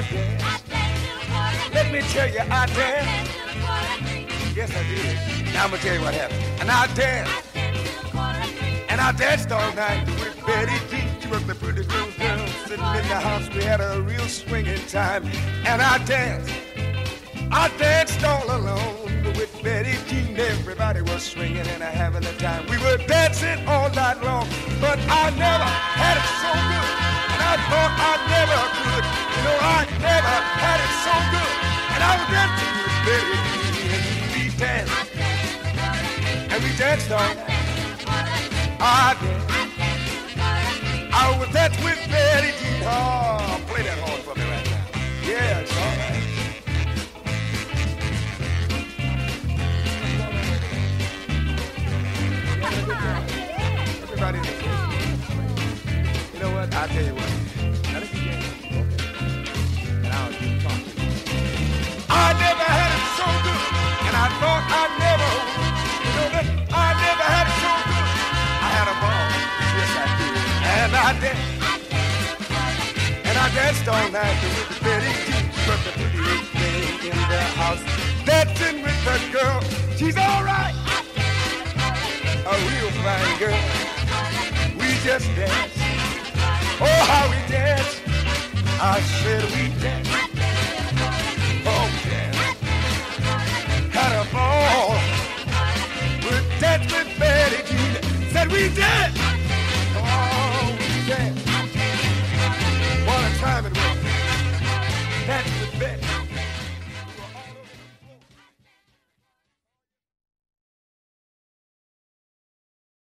I danced. Let me tell you, I danced. Yes, I did. Now I'm gonna tell you what happened. And I danced. And I danced all night with Betty Jean. She was the pretty little girl sitting in the house. We had a real swinging time. And I danced. I danced all alone with Betty Jean. Everybody was swinging and having a time. We were dancing all night long, but I never had it so good. And I thought I never could. You know, I never had it so good. And I was dancing with Betty Jean, and we danced. And we danced all night. I danced. I was dancing with Betty Jean. Oh, play that horn for me right now. Yeah, it's all right. Everybody in the place. You know what? I'll tell you what. Now this is game. Okay. And I'll keep talking. I never had it so good. And I thought I never would. You know that? I never had it so good. I had a ball. Yes, I did. And I danced. And I danced all night with the Betty Jean. But the prettiest thing in the house. Dancing with the girl. She's all right. A real fine girl. We just danced. Oh, how we danced. I said we danced. Oh, we danced. Had a ball. We danced with Betty Jean. Said we danced. Oh, we danced. What a time it was. That